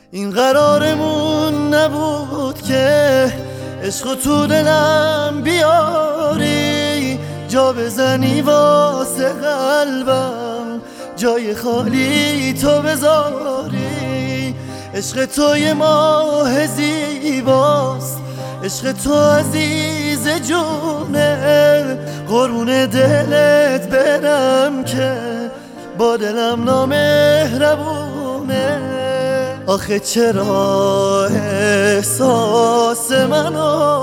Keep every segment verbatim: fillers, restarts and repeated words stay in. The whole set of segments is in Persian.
این قرارمون نبود که عشق تو دلم بیاری، جا بزنی واسه قلبم، جای خالی تو بذاری. عشق تو یه ماه زیباست، عشق تو عزیز جونه، قربون دلت برم که با دلم نامهربونه. آخه چرا احساس منو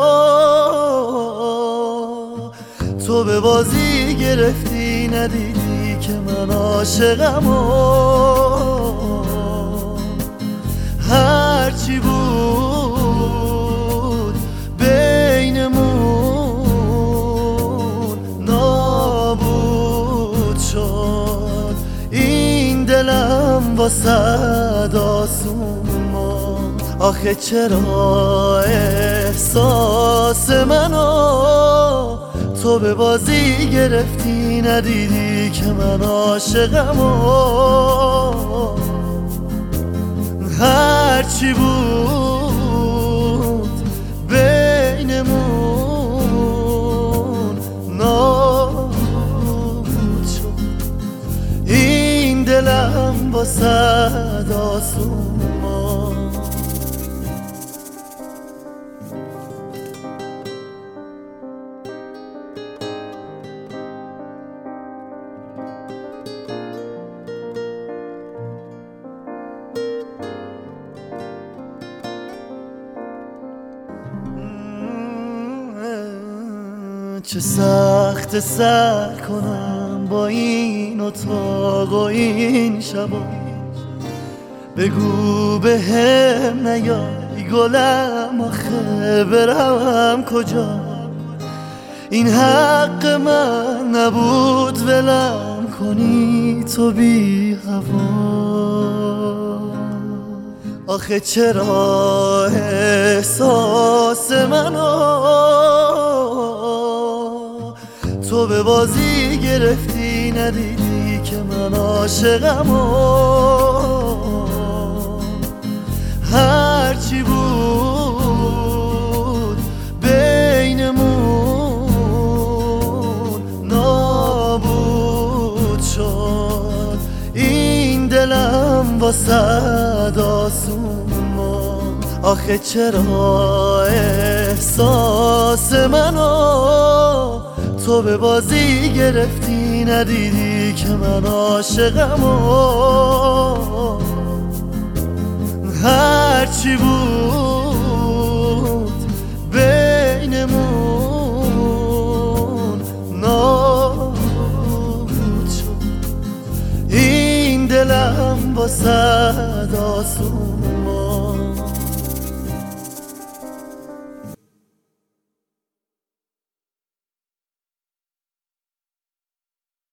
تو به بازی گرفتی، ندیدی که من عاشقمو. هرچی بود بینمون نابود شد، این دلم واسه آسون. آخه چرا احساس منو تو به بازی گرفتی، ندیدی که من عاشقمو. هرچی بود بینمون نابود شد، این دلم واسه آسون. چه سخت سر کنم با این اتاق و این شبا، بگو به هم نیای گلم، آخه برم کجا؟ این حق من نبود ولم کنی تو بی هوا. آخه چرا احساس منو تو به بازی گرفتی، ندیدی که من عاشقمو. هرچی بود بینمون نابود شد، این دلم واسه آسون. آخه چرا احساس منو تو به بازی گرفتی، ندیدی که من عاشقمو. هرچی بود بینمون نابود شد، این دلم واسه آسون.